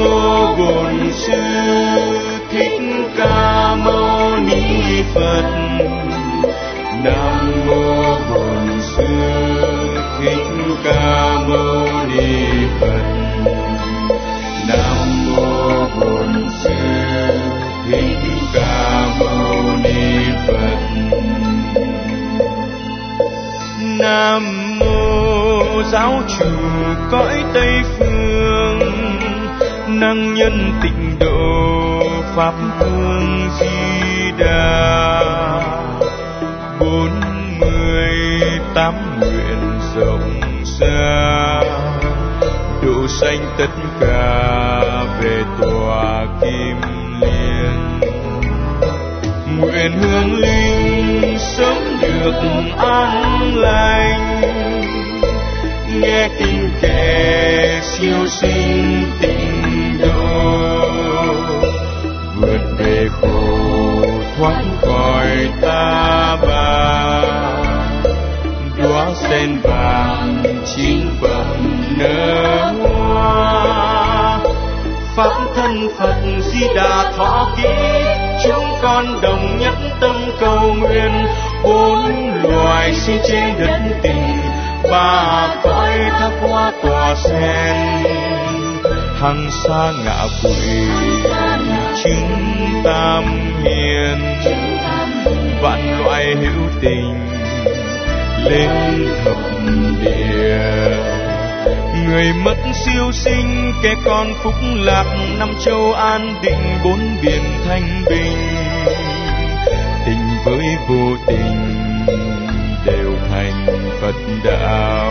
mô Bổn Sư Thích Ca Mâu Ni Phật. Nam mô Bổn Sư Thích Ca Mâu Ni Phật. Nam mô Bổn Sư Thích Ca Mâu Ni Phật. Nam mô Giáo chủ cõi Tây phương, năng nhân tịnh độ pháp hương Di Đà. 48 nguyện rộng ra, độ sanh tất cả về tòa Kim Liên. Nguyện hương linh sớm được an lành, nghe kinh kệ siêu sinh tịnh độ, vượt về khổ thoát khỏi ta bà. Đóa sen vàng chín phẩm nở hoa, pháp thân Phật Di Đà thọ ký. Chúng con đồng nhất tâm cầu nguyện, 4 loài sinh trên đất tình, 3 cõi thác hoa tỏa sen. Hằng xa ngạ quỷ chứng tam hiền, vạn loại hữu tình lên thập địa. Người mất siêu sinh, kẻ con phúc lạc, 5 châu an định, 4 biển thanh bình. Tình với vô tình đều thành Phật đạo.